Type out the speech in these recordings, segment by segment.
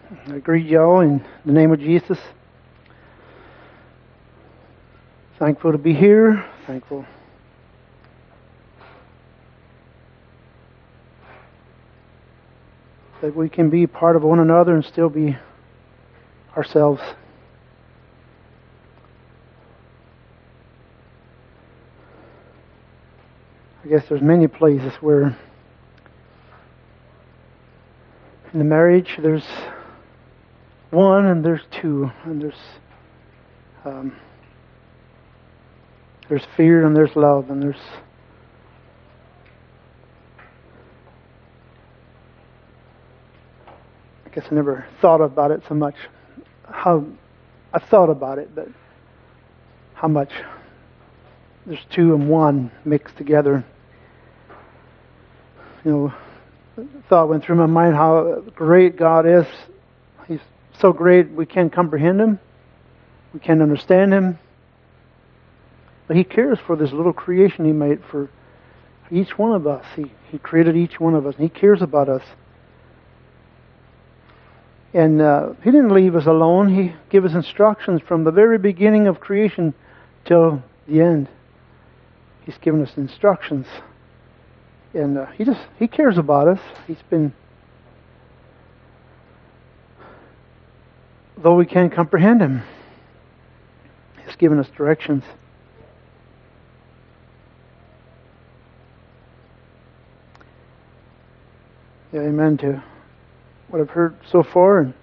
I greet y'all in the name of Jesus. Thankful to be here. Thankful that we can be part of one another and still be ourselves. I guess there's many places where in the marriage there's one and there's two, and there's fear and there's love, and there's I guess I never thought about it so much. How I thought about it, but how much there's two and one mixed together. Thought went through my mind how great God is. He's so great we can't comprehend Him. We can't understand Him. But He cares for this little creation He made for each one of us. He created each one of us, and He cares about us. And He didn't leave us alone. He gave us instructions from the very beginning of creation till the end. He's given us instructions. And He cares about us. Though we can't comprehend Him, He's given us directions. Yeah, amen to what I've heard so far. And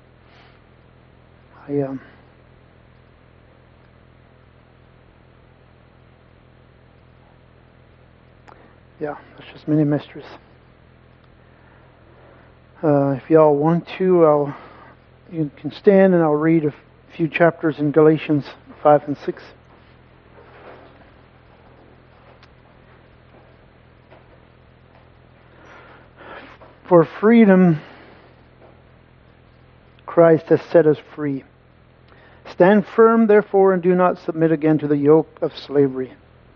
there's just many mysteries. If y'all want to, you can stand and I'll read a few chapters in Galatians 5 and 6. For freedom, Christ has set us free. Stand firm, therefore, and do not submit again to the yoke of slavery.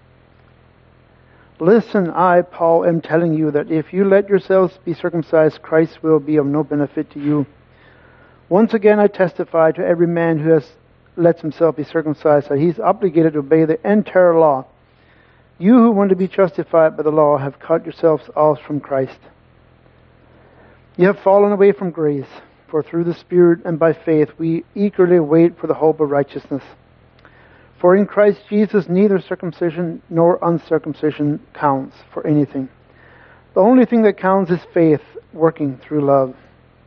Listen, I, Paul, am telling you that if you let yourselves be circumcised, Christ will be of no benefit to you. Once again, I testify to every man who lets himself be circumcised that he's obligated to obey the entire law. You who want to be justified by the law have cut yourselves off from Christ. You have fallen away from grace, for through the Spirit and by faith we eagerly wait for the hope of righteousness. For in Christ Jesus neither circumcision nor uncircumcision counts for anything. The only thing that counts is faith working through love.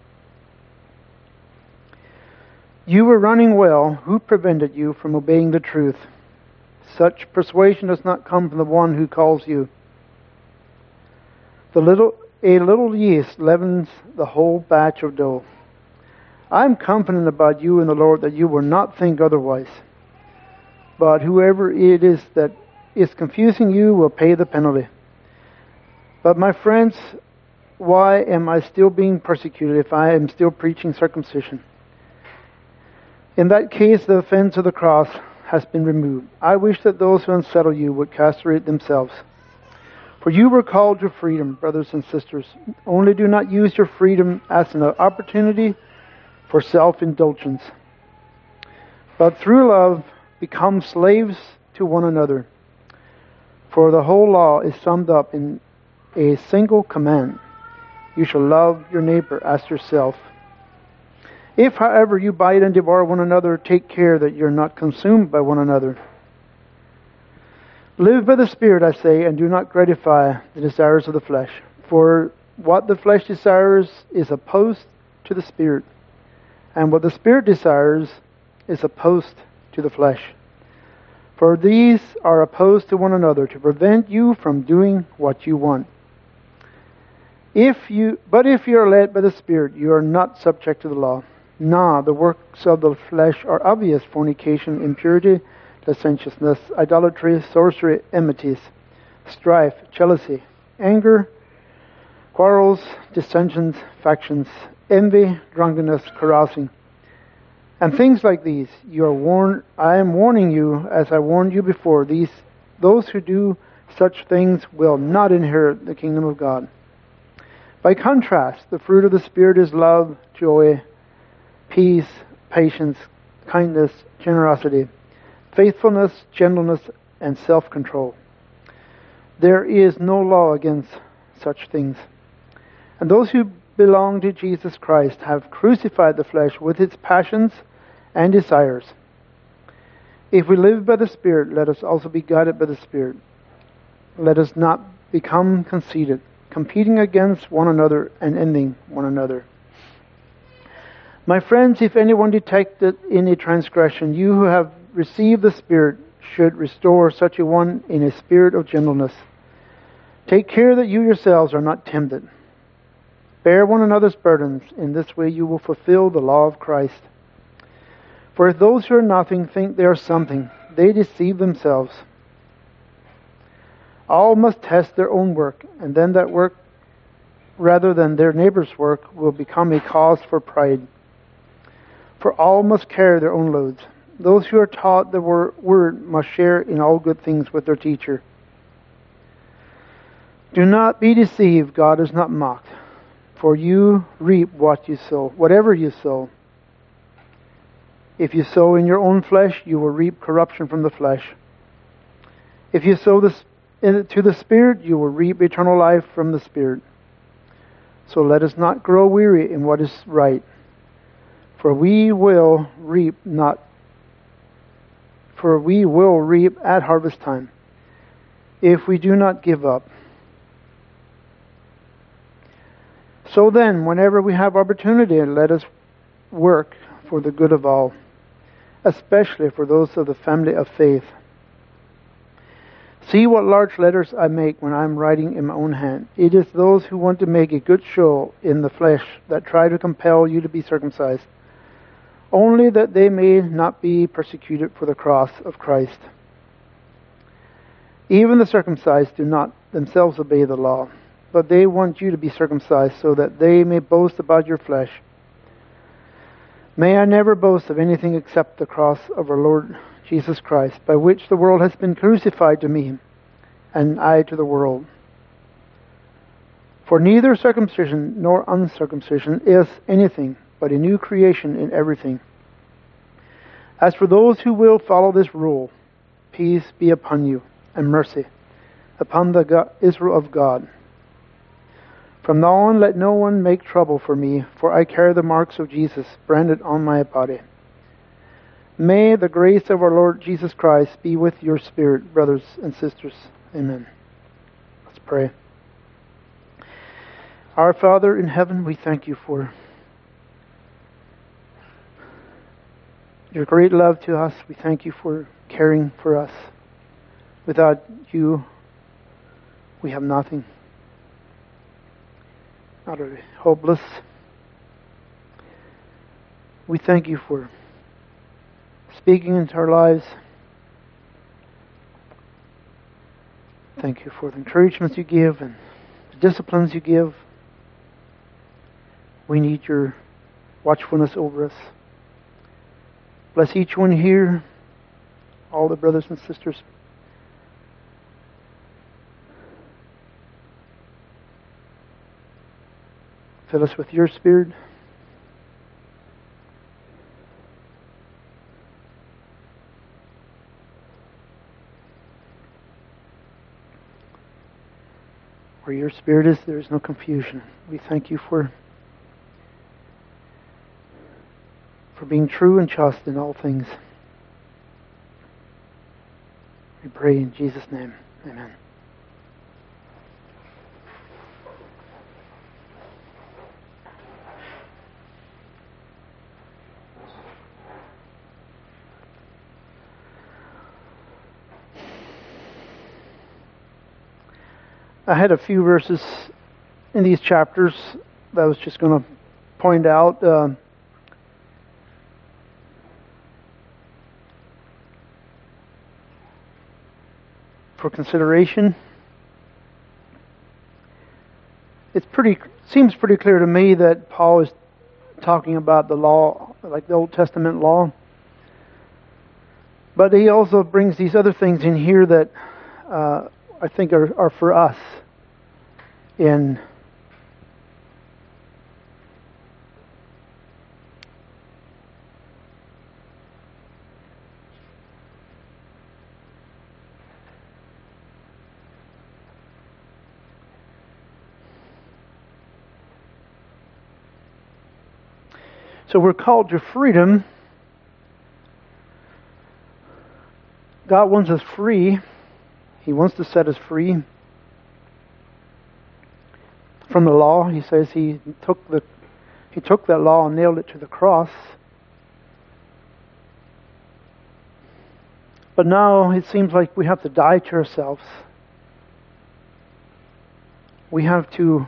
You were running well. Who prevented you from obeying the truth? Such persuasion does not come from the one who calls you. A little yeast leavens the whole batch of dough. I am confident about you in the Lord that you will not think otherwise. But whoever it is that is confusing you will pay the penalty. But my friends, why am I still being persecuted if I am still preaching circumcision? In that case, the offense of the cross has been removed. I wish that those who unsettle you would castrate themselves. For you were called to freedom, brothers and sisters. Only do not use your freedom as an opportunity for self-indulgence, but through love become slaves to one another. For the whole law is summed up in a single command. You shall love your neighbor as yourself. If, however, you bite and devour one another, take care that you're not consumed by one another. Live by the Spirit, I say, and do not gratify the desires of the flesh. For what the flesh desires is opposed to the Spirit, and what the Spirit desires is opposed to the flesh. For these are opposed to one another to prevent you from doing what you want. But if you are led by the Spirit, you are not subject to the law. Now, the works of the flesh are obvious: fornication, impurity, licentiousness, idolatry, sorcery, enmities, strife, jealousy, anger, quarrels, dissensions, factions, envy, drunkenness, carousing, and things like these. I am warning you, as I warned you before. Those who do such things will not inherit the kingdom of God. By contrast, the fruit of the Spirit is love, joy, peace, patience, kindness, generosity, faithfulness, gentleness, and self-control. There is no law against such things. And those who belong to Jesus Christ have crucified the flesh with its passions and desires. If we live by the Spirit, let us also be guided by the Spirit. Let us not become conceited, competing against one another and envying one another. My friends, if anyone detected any transgression, you who have received the Spirit should restore such a one in a spirit of gentleness. Take care that you yourselves are not tempted. Bear one another's burdens. In this way you will fulfill the law of Christ. For if those who are nothing think they are something, they deceive themselves. All must test their own work, and then that work, rather than their neighbor's work, will become a cause for pride. For all must carry their own loads. Those who are taught the word must share in all good things with their teacher. Do not be deceived, God is not mocked. For you reap what you sow, whatever you sow. If you sow in your own flesh, you will reap corruption from the flesh. If you sow to the Spirit, you will reap eternal life from the Spirit. So let us not grow weary in what is right, for we will reap at harvest time, if we do not give up. So then, whenever we have opportunity, let us work for the good of all, especially for those of the family of faith. See what large letters I make when I am writing in my own hand. It is those who want to make a good show in the flesh that try to compel you to be circumcised, only that they may not be persecuted for the cross of Christ. Even the circumcised do not themselves obey the law, but they want you to be circumcised so that they may boast about your flesh. May I never boast of anything except the cross of our Lord Jesus Christ, by which the world has been crucified to me, and I to the world. For neither circumcision nor uncircumcision is anything, but a new creation in everything. As for those who will follow this rule, peace be upon you, and mercy upon the Israel of God. From now on, let no one make trouble for me, for I carry the marks of Jesus branded on my body. May the grace of our Lord Jesus Christ be with your spirit, brothers and sisters. Amen. Let's pray. Our Father in heaven, we thank you for your great love to us. We thank you for caring for us. Without you, we have nothing. Utterly hopeless. We thank you for speaking into our lives. Thank you for the encouragements you give and the disciplines you give. We need your watchfulness over us. Bless each one here, all the brothers and sisters. Fill us with your Spirit. Where your Spirit is, there is no confusion. We thank you for being true and just in all things. We pray in Jesus' name. Amen. I had a few verses in these chapters that I was just going to point out. For consideration. Seems pretty clear to me that Paul is talking about the law, like the Old Testament law. But he also brings these other things in here that I think are for us So we're called to freedom. God wants us free. He wants to set us free from the law. He says He took that law and nailed it to the cross. But now it seems like we have to die to ourselves. We have to,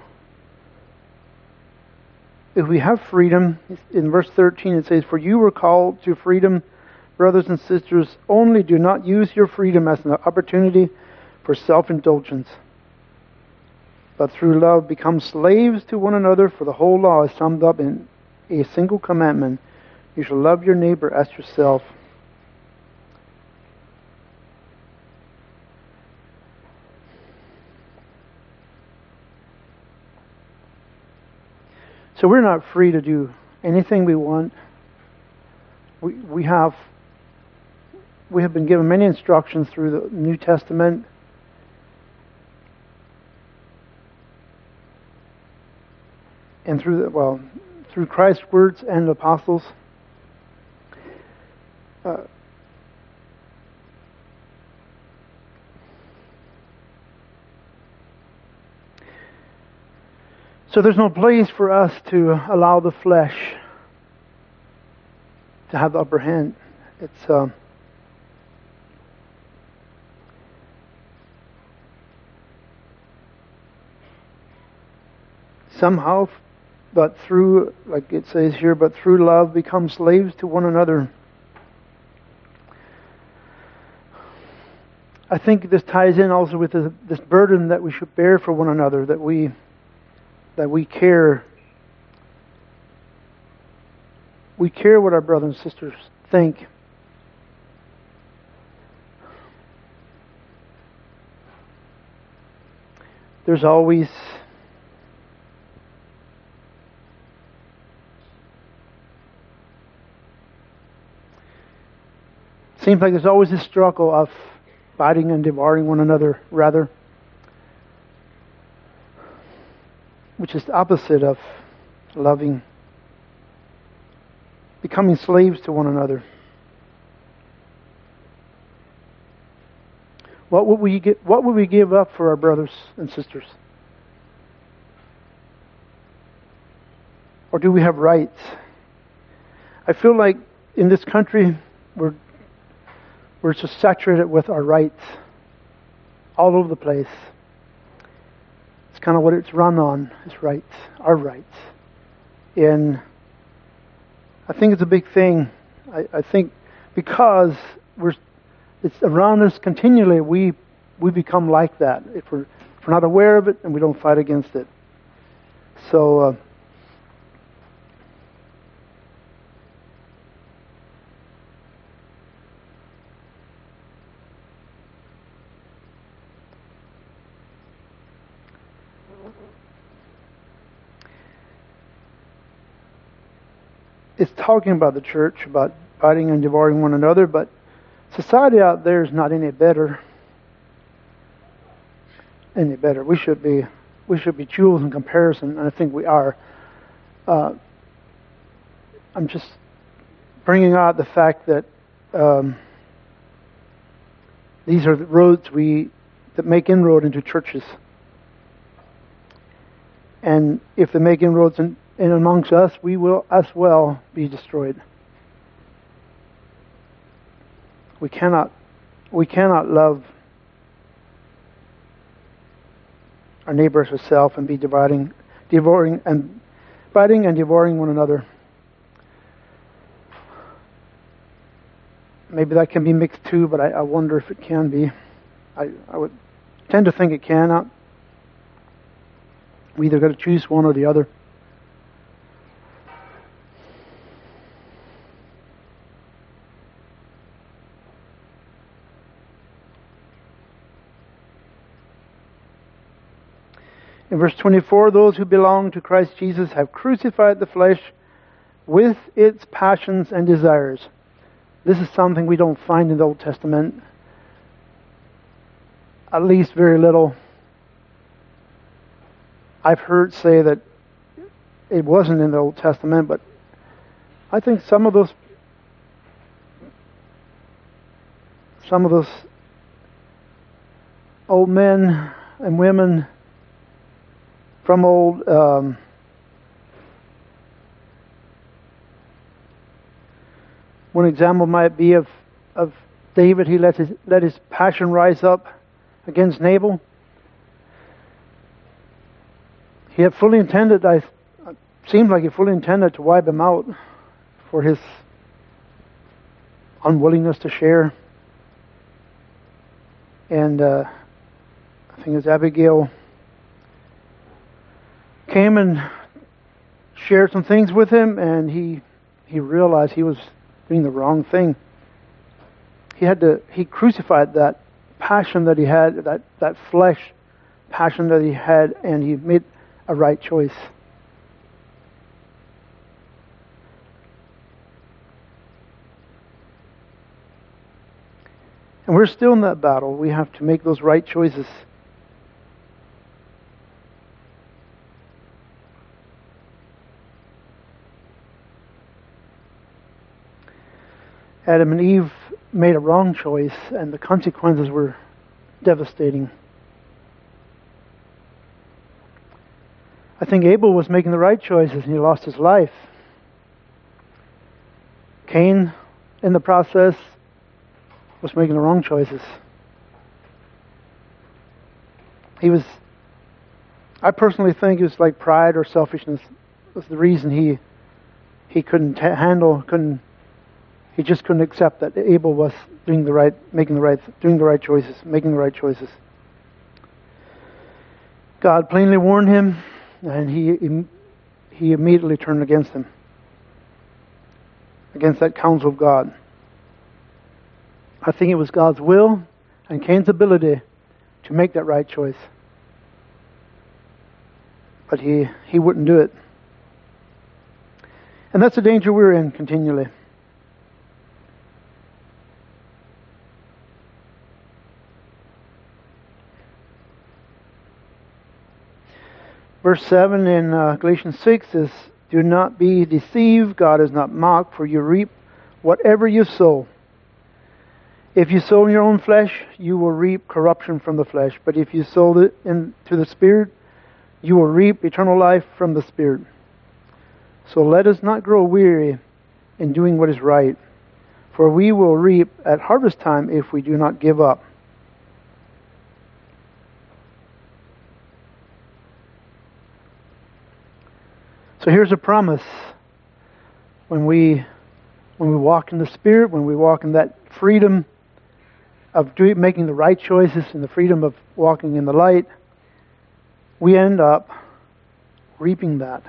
if we have freedom, in verse 13 it says, "For you were called to freedom, brothers and sisters, only do not use your freedom as an opportunity for self-indulgence, but through love become slaves to one another, for the whole law is summed up in a single commandment. You shall love your neighbor as yourself." So we're not free to do anything we want. We have been given many instructions through the New Testament. And through Christ's words and the apostles. So there's no place for us to allow the flesh to have the upper hand. It's somehow, but through, like it says here, but through love become slaves to one another. I think this ties in also with this burden that we should bear for one another, that we care. We care what our brothers and sisters think. There's always seems like there's always this struggle of fighting and devouring one another, rather, which is the opposite of loving, becoming slaves to one another. What would we give up for our brothers and sisters? Or do we have rights? I feel like in this country we're just saturated with our rights all over the place. It's kind of what it's run on, is rights, our rights. And I think it's a big thing. I think because it's around us continually, we become like that. If we're not aware of it and we don't fight against it. So it's talking about the church, about fighting and devouring one another, but society out there is not any better. We should be jewels in comparison, and I think we are. I'm just bringing out the fact that these are the roads that make inroad into churches, and if they make inroads in amongst us, we will as well be destroyed. We cannot love our neighbor as ourselves and be devouring and devouring one another. Maybe that can be mixed too, but I wonder if it can be. I would tend to think it cannot. We either got to choose one or the other. In verse 24, those who belong to Christ Jesus have crucified the flesh with its passions and desires. This is something we don't find in the Old Testament. At least very little. I've heard say that it wasn't in the Old Testament, but I think some of those old men and women from old one example might be of David. He let his passion rise up against Nabal. He had fully intended, seemed like he fully intended to wipe him out for his unwillingness to share. And I think it was Abigail came and shared some things with him, and he realized he was doing the wrong thing. He crucified that passion that he had, that flesh passion that he had, and he made a right choice. And we're still in that battle. We have to make those right choices. Adam and Eve made a wrong choice, and the consequences were devastating. I think Abel was making the right choices, and he lost his life. Cain, in the process, was making the wrong choices. I personally think it was like pride or selfishness was the reason he couldn't he just couldn't accept that Abel was doing the right choices. God plainly warned him, and he immediately turned against him, against that counsel of God. I think it was God's will and Cain's ability to make that right choice. But he wouldn't do it. And that's the danger we're in continually. Verse 7 in Galatians 6 is, "Do not be deceived, God is not mocked, for you reap whatever you sow. If you sow in your own flesh, you will reap corruption from the flesh. But if you sow into the Spirit, you will reap eternal life from the Spirit. So let us not grow weary in doing what is right, for we will reap at harvest time if we do not give up." So here's a promise. When we walk in the Spirit, when we walk in that freedom of making the right choices and the freedom of walking in the light, we end up reaping that.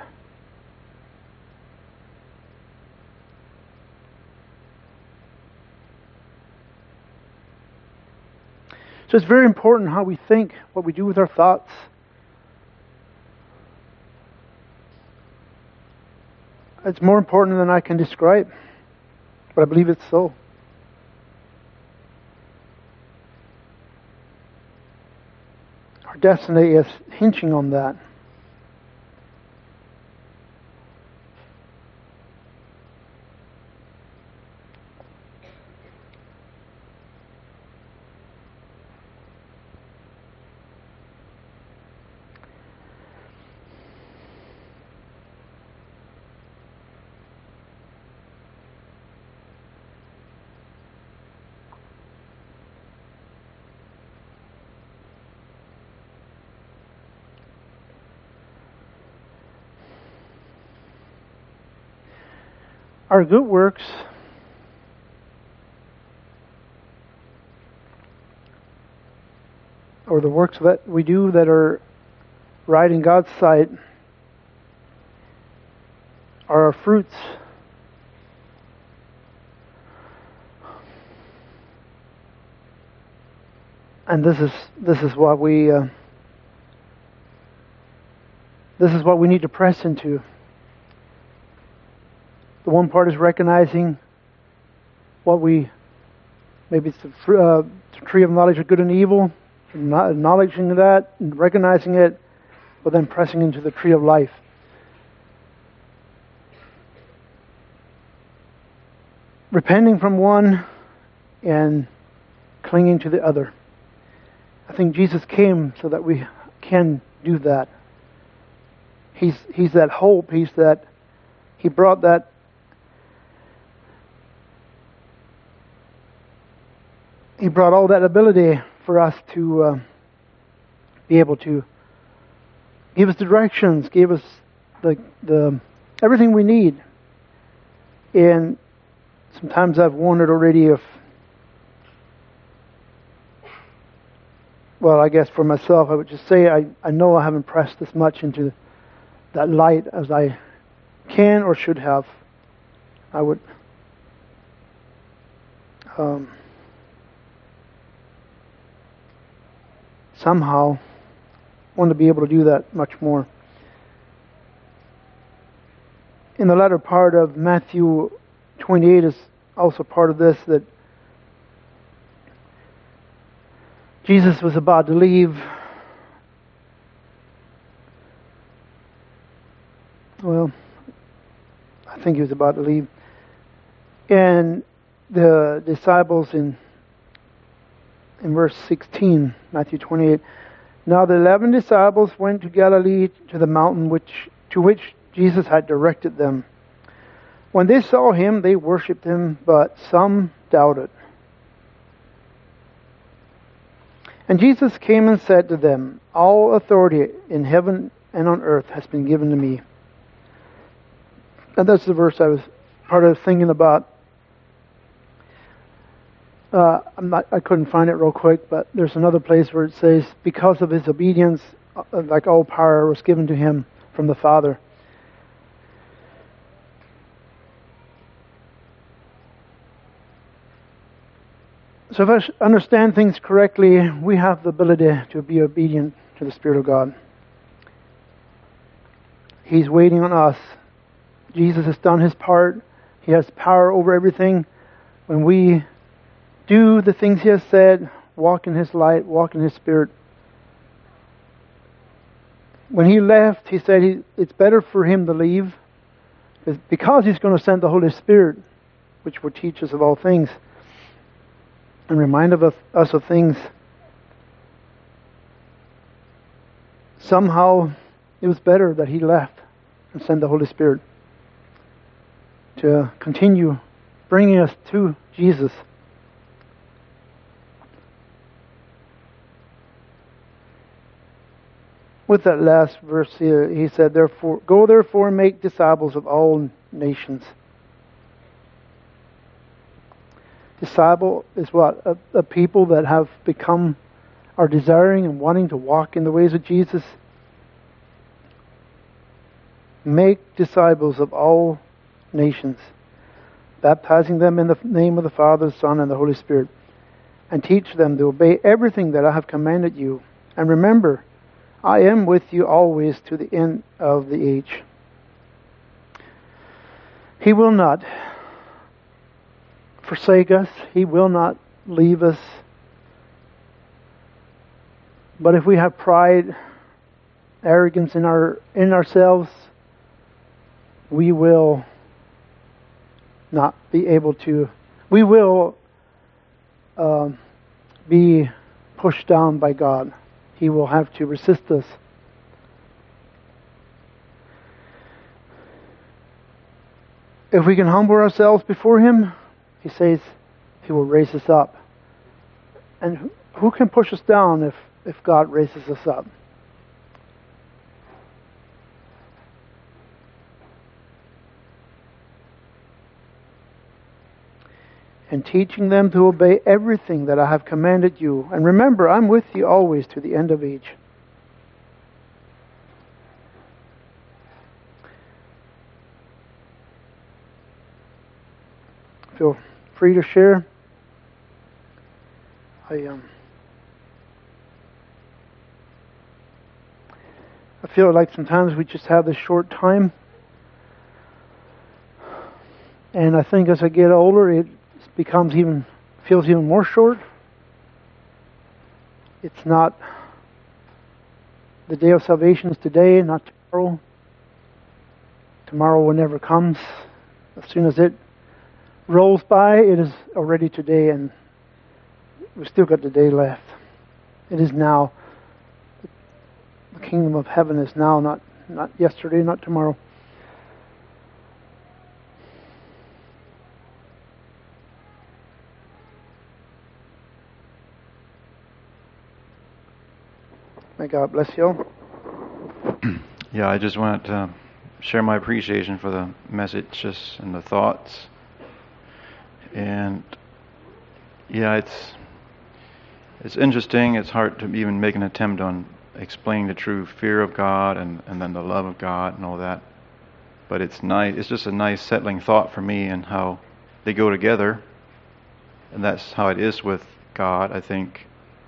So it's very important how we think, what we do with our thoughts. It's more important than I can describe, but I believe it's so. Our destiny is hinging on that. Our good works or the works that we do that are right in God's sight are our fruits. And this is what we need to press into. The one part is recognizing maybe it's the tree of knowledge of good and evil, acknowledging that and recognizing it, but then pressing into the tree of life. repenting from one and clinging to the other. I think Jesus came so that we can do that. He's that hope. He brought that He brought all that ability for us to be able to give us directions, give us the everything we need. And sometimes I've wondered already if, well, I guess for myself, I would just say I know I haven't pressed as much into that light as I can or should have. I would somehow want to be able to do that much more. In the latter part of Matthew 28 is also part of this, that Jesus was about to leave. Well, I think he was about to leave. And the disciples in verse 16, Matthew 28, now the 11 disciples went to Galilee to the mountain to which Jesus had directed them. When they saw him, they worshipped him, but some doubted. And Jesus came and said to them, all authority in heaven and on earth has been given to me. And that's the verse I was part of thinking about. I couldn't find it real quick, but there's another place where it says, because of his obedience, like all power was given to him from the Father. So if I understand things correctly, we have the ability to be obedient to the Spirit of God. He's waiting on us. Jesus has done his part. He has power over everything. When we do the things he has said, walk in his light, walk in his Spirit. When he left, he said it's better for him to leave because he's going to send the Holy Spirit, which will teach us of all things and remind us of things. Somehow it was better that he left and sent the Holy Spirit to continue bringing us to Jesus. With that last verse here, he said, "Go therefore and make disciples of all nations." Disciple is what? A people that have become, are desiring and wanting to walk in the ways of Jesus. Make disciples of all nations, baptizing them in the name of the Father, the Son, and the Holy Spirit, and teach them to obey everything that I have commanded you. And remember, I am with you always to the end of the age. He will not forsake us. He will not leave us. But if we have pride, arrogance in ourselves, we will not be able to. We will be pushed down by God. He will have to resist us. If we can humble ourselves before Him, He says He will raise us up. And who can push us down if God raises us up? And teaching them to obey everything that I have commanded you. And remember, I'm with you always to the end of age. Feel free to share. I feel like sometimes we just have this short time. And I think as I get older, it feels even more short. It's not the day of salvation is today, not tomorrow. Tomorrow will never comes. As soon as it rolls by, it is already today, and we've still got the day left. It is now. The kingdom of heaven is now, not yesterday, not tomorrow. May God bless you all. Yeah, I just wanted to share my appreciation for the messages and the thoughts. And yeah, it's interesting. It's hard to even make an attempt on explaining the true fear of God and then the love of God and all that. But it's nice. It's just a nice settling thought for me and how they go together. And that's how it is with God, I think.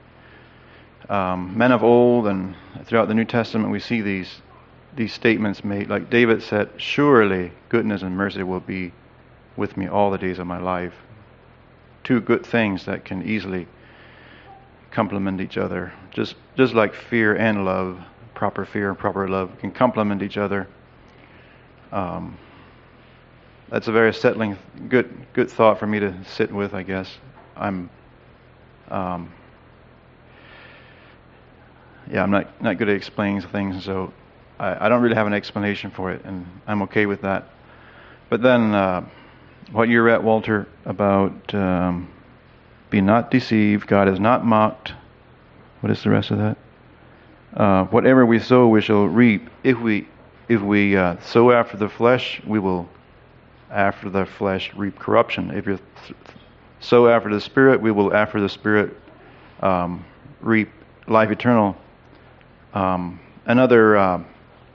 Men of old and throughout the New Testament we see these statements made. Like David said, surely goodness and mercy will be with me all the days of my life. Two good things that can easily complement each other. Just like fear and love, proper fear and proper love can complement each other. That's a very settling, good thought for me to sit with, I guess. I'm not good at explaining things, so I don't really have an explanation for it, and I'm okay with that. But then, what you read, Walter, about be not deceived, God is not mocked. What is the rest of that? Whatever we sow, we shall reap. If we sow after the flesh, we will after the flesh reap corruption. If you sow after the Spirit, we will after the Spirit reap life eternal. Another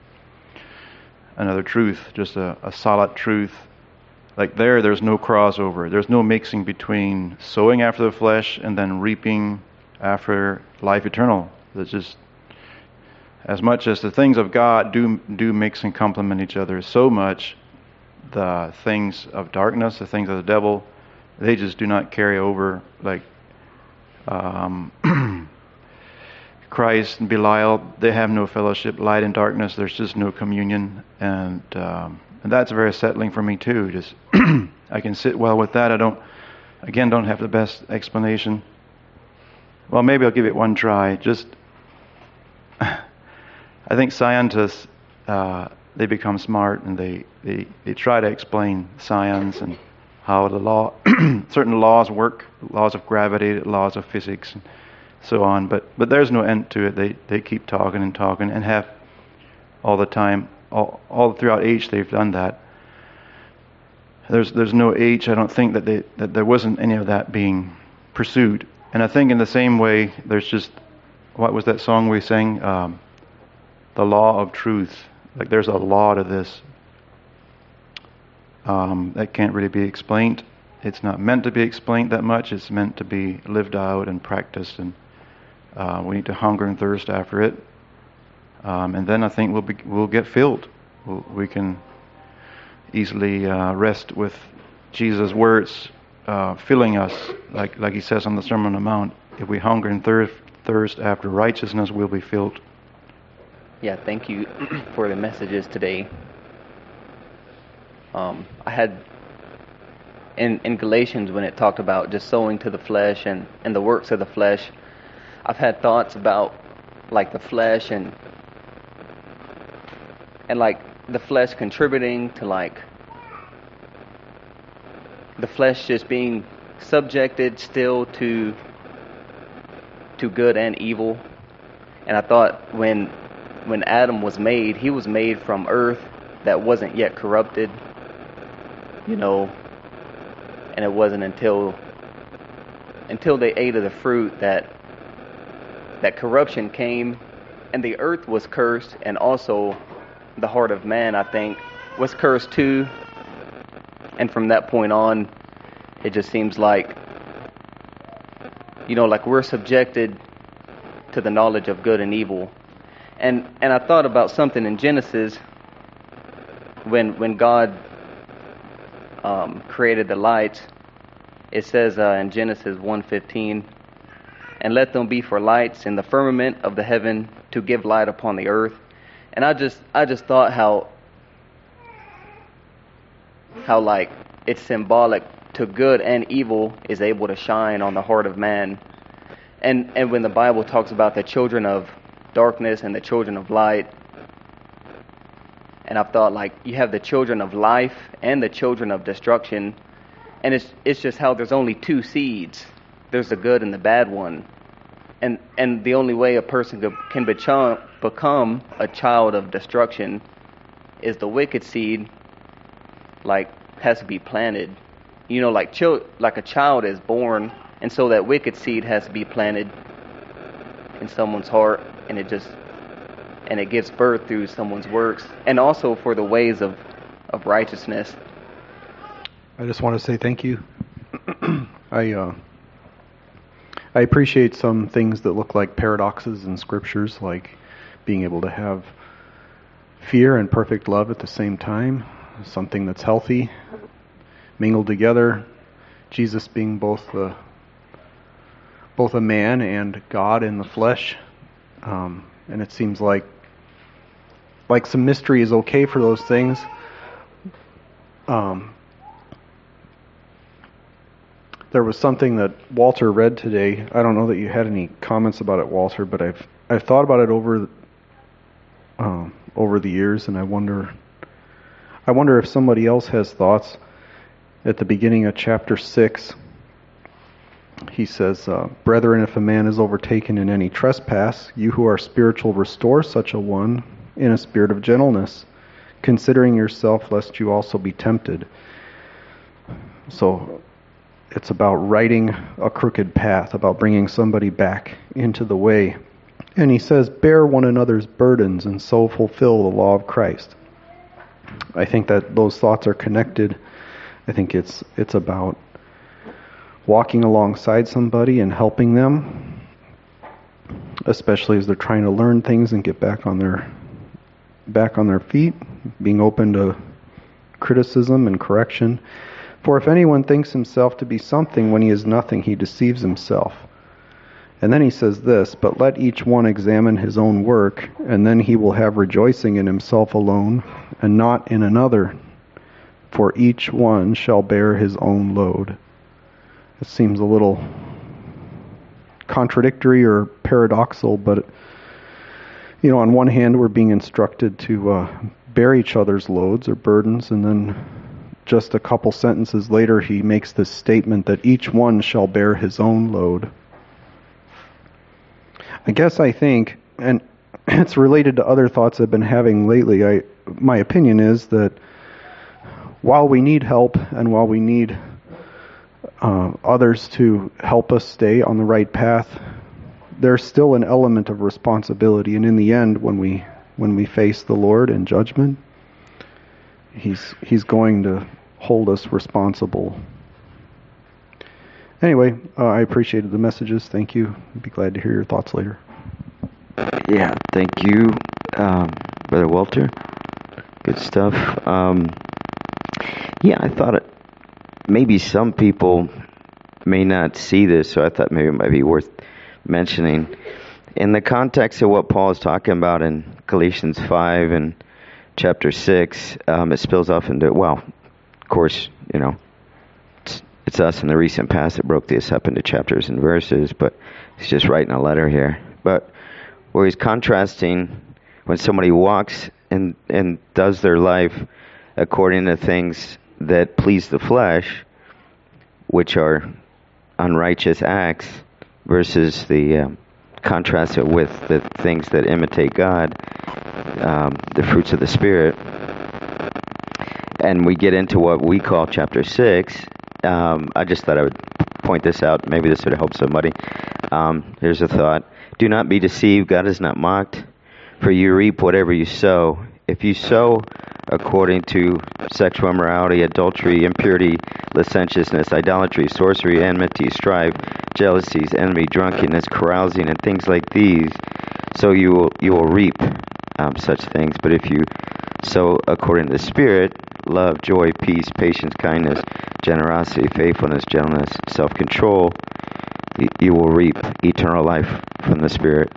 truth, just a solid truth. Like there's no crossover. There's no mixing between sowing after the flesh and then reaping after life eternal. There's just, as much as the things of God do mix and complement each other, so much the things of darkness, the things of the devil, they just do not carry over. Like Christ and Belial, they have no fellowship. Light and darkness, there's just no communion, and that's very settling for me too. Just I can sit well with that. I don't have the best explanation. Well, maybe I'll give it one try. Just I think scientists they become smart and they try to explain science and how the certain laws work, laws of gravity, laws of physics, and so on. But there's no end to it. They keep talking and have all the time, all throughout age they've done that. There's no age. I don't think that there wasn't any of that being pursued. And I think in the same way, there's just, what was that song we sang? The law of truth. Like there's a law to this that can't really be explained. It's not meant to be explained that much. It's meant to be lived out and practiced, and we need to hunger and thirst after it. And then I think we'll get filled. We can easily rest with Jesus' words filling us, like he says on the Sermon on the Mount. If we hunger and thirst after righteousness, we'll be filled. Yeah, thank you for the messages today. I had in Galatians, when it talked about just sowing to the flesh and the works of the flesh, I've had thoughts about like the flesh and like the flesh contributing to like the flesh just being subjected still to good and evil. And I thought when Adam was made, he was made from earth that wasn't yet corrupted, and it wasn't until they ate of the fruit that corruption came, and the earth was cursed, and also the heart of man, I think, was cursed too. And from that point on, it just seems like, like we're subjected to the knowledge of good and evil. And I thought about something in Genesis when God created the lights. It says in Genesis 1:15, "And let them be for lights in the firmament of the heaven to give light upon the earth." And I just thought how like it's symbolic to good and evil is able to shine on the heart of man. And when the Bible talks about the children of darkness and the children of light, and I've thought, like, you have the children of life and the children of destruction, and it's just how there's only two seeds. There's the good and the bad one. And the only way a person can become a child of destruction is the wicked seed, like, has to be planted. You know, like a child is born, and so that wicked seed has to be planted in someone's heart, and it gives birth through someone's works, and also for the ways of righteousness. I just want to say thank you. I appreciate some things that look like paradoxes in scriptures, like being able to have fear and perfect love at the same time, something that's healthy, mingled together. Jesus being both a man and God in the flesh, and it seems like some mystery is okay for those things. There was something that Walter read today. I don't know that you had any comments about it, Walter, but I've thought about it over the years, and I wonder if somebody else has thoughts. At the beginning of chapter 6, he says, "Brethren, if a man is overtaken in any trespass, you who are spiritual restore such a one in a spirit of gentleness, considering yourself, lest you also be tempted." So it's about righting a crooked path, about bringing somebody back into the way. And he says, "Bear one another's burdens and so fulfill the law of Christ." I think that those thoughts are connected. I think it's about walking alongside somebody and helping them, especially as they're trying to learn things and get back on their feet, being open to criticism and correction. "For if anyone thinks himself to be something when he is nothing, he deceives himself." And then he says this, "But let each one examine his own work, and then he will have rejoicing in himself alone, and not in another. For each one shall bear his own load." It seems a little contradictory or paradoxical, but on one hand we're being instructed to bear each other's loads or burdens, and then just a couple sentences later he makes this statement that each one shall bear his own load. I think, and it's related to other thoughts I've been having lately, my opinion is that while we need help and while we need others to help us stay on the right path, there's still an element of responsibility. And in the end, when we face the Lord in judgment, He's going to hold us responsible. Anyway, I appreciated the messages. Thank you. I'd be glad to hear your thoughts later. Yeah, thank you, Brother Walter. Good stuff. I thought maybe some people may not see this, so I thought maybe it might be worth mentioning. In the context of what Paul is talking about in Galatians 5 and chapter 6, it spills off into, of course, it's us in the recent past that broke this up into chapters and verses, but he's just writing a letter here. But where he's contrasting when somebody walks and does their life according to things that please the flesh, which are unrighteous acts, versus the contrast it with the things that imitate God, the fruits of the Spirit. And we get into what we call chapter 6. I just thought I would point this out. Maybe this would help somebody. Here's a thought. "Do not be deceived. God is not mocked. For you reap whatever you sow. If you sow according to sexual immorality, adultery, impurity, licentiousness, idolatry, sorcery, enmity, strife, jealousies, envy, drunkenness, carousing, and things like these, so you will reap such things. But if you sow according to the Spirit, love, joy, peace, patience, kindness, generosity, faithfulness, gentleness, self-control, you will reap eternal life from the Spirit."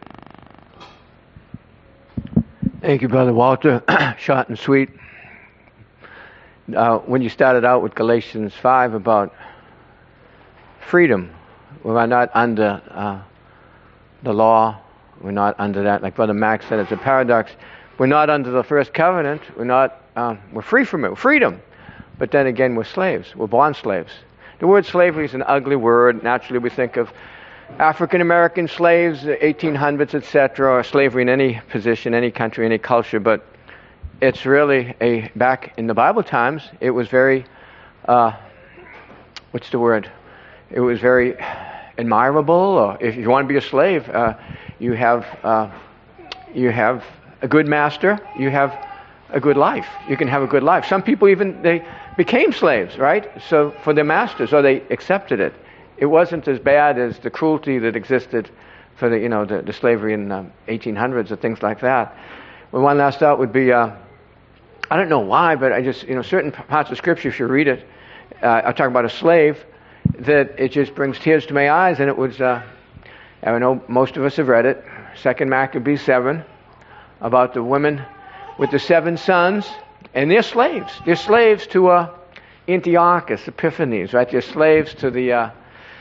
Thank you, Brother Walter. Short and sweet. when you started out with Galatians 5 about freedom. We are not under the law. We're not under that. Like Brother Max said, it's a paradox. We're not under the first covenant. We're free from it. Freedom. But then again, we're slaves. We're bond slaves. The word slavery is an ugly word. Naturally, we think of African American slaves, 1800s, etc., or slavery in any position, any country, any culture. But it's really back in the Bible times, it was very, what's the word? It was very admirable. Or if you want to be a slave, you have a good master. You have a good life. You can have a good life. Some people they became slaves, right? So for their masters, or they accepted it. It wasn't as bad as the cruelty that existed for the slavery in 1800s or things like that. Well, one last thought would be, I don't know why, but I just, certain parts of Scripture, if you read it, I talk about a slave, that it just brings tears to my eyes, and it was, I know most of us have read it, 2 Maccabees 7, about the women with the 7 sons, and they're slaves. They're slaves to Antiochus Epiphanes, right? They're slaves to the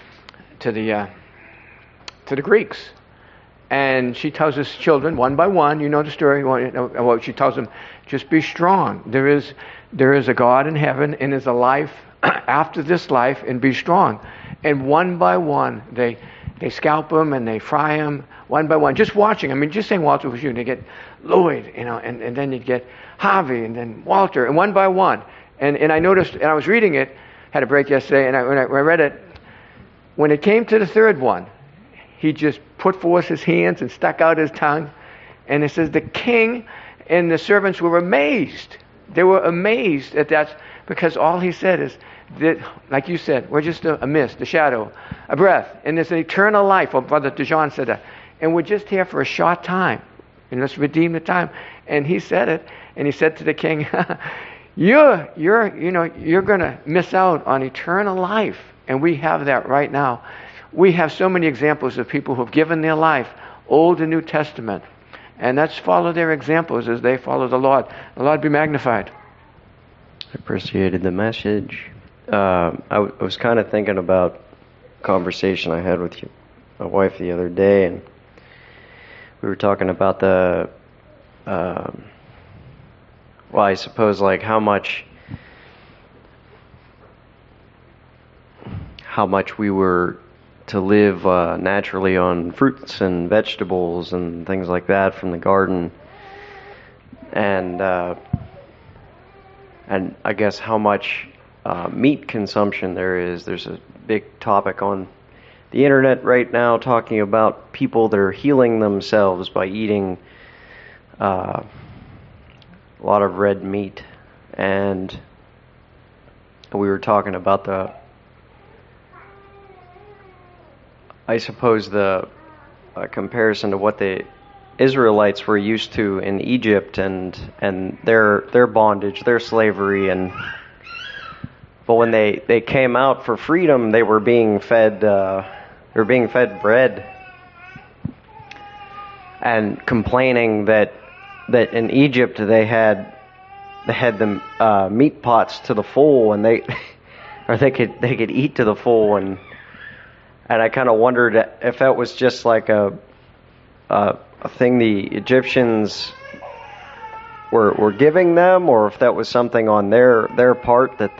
Greeks. And she tells his children, one by one, you know the story, she tells them, just be strong. There is a God in heaven, and there's a life after this life, and be strong. And one by one, they scalp them and they fry them, one by one. Just watching, just saying Walter was you, and they get Lloyd, and then you'd get Harvey, and then Walter, and one by one. And I noticed, and I was reading it, had a break yesterday, and when I read it, when it came to the third one, he just put forth his hands and stuck out his tongue. And it says the king and the servants were amazed. They were amazed at that, because all he said is that, like you said, we're just a mist, a shadow, a breath. And there's an eternal life. Well, Brother DeJohn said that. And we're just here for a short time. And let's redeem the time. And he said it. And he said to the king, you're going to miss out on eternal life. And we have that right now. We have so many examples of people who have given their life, Old and New Testament. And let's follow their examples as they follow the Lord. The Lord be magnified. I appreciated the message. I was kind of thinking about a conversation I had with my wife the other day, and we were talking about I suppose like how much we were to live naturally on fruits and vegetables and things like that from the garden, and I guess how much meat consumption there is. There's a big topic on the internet right now talking about people that are healing themselves by eating a lot of red meat, and we were talking about the comparison to what the Israelites were used to in Egypt and their bondage, their slavery, but when they came out for freedom, they were being fed bread, and complaining that in Egypt they had the meat pots to the full, and they could eat to the full, and I kind of wondered if that was just like a thing the Egyptians were giving them, or if that was something on their part that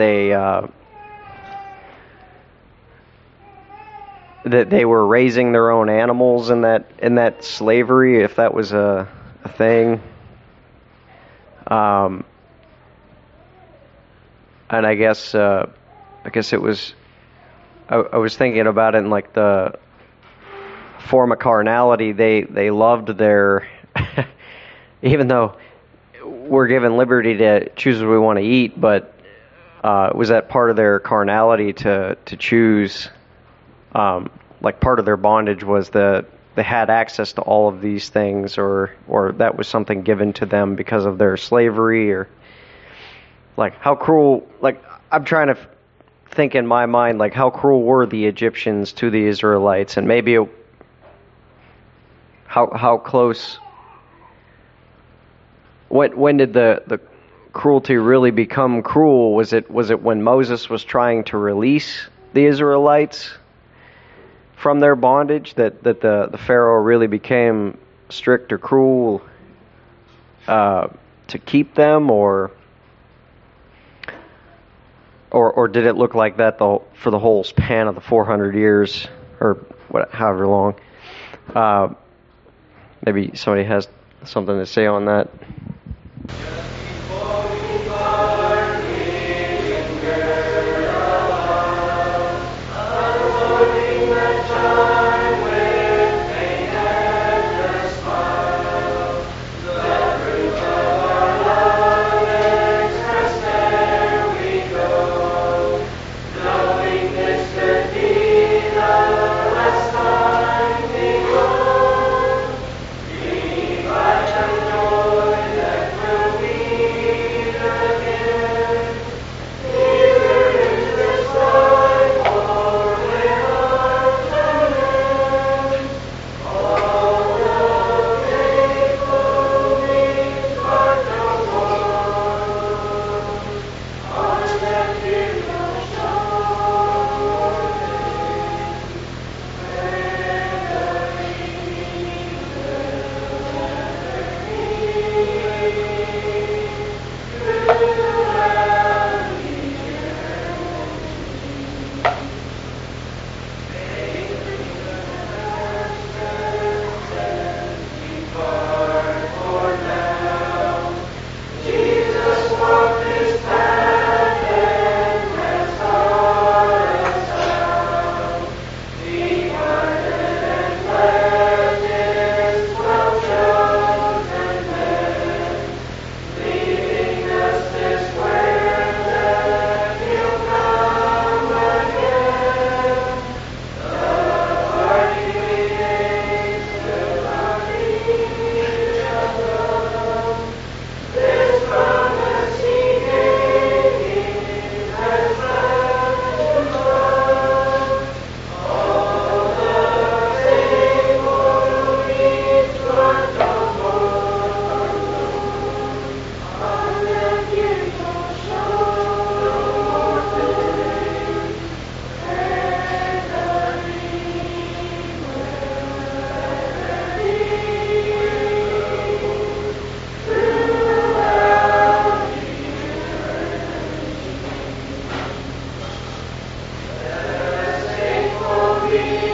they were raising their own animals in that slavery, if that was a thing. And I guess it was. I was thinking about it in like the form of carnality. They loved their, even though we're given liberty to choose what we want to eat, but was that part of their carnality to choose? Like part of their bondage was that they had access to all of these things, or that was something given to them because of their slavery, or like how cruel. Like I'm trying to think in my mind, like how cruel were the Egyptians to the Israelites, and maybe how close. When did the cruelty really become cruel? Was it when Moses was trying to release the Israelites from their bondage that the Pharaoh really became strict or cruel to keep them, or did it look like that for the whole span of the 400 years, or however long? Maybe somebody has something to say on that. Be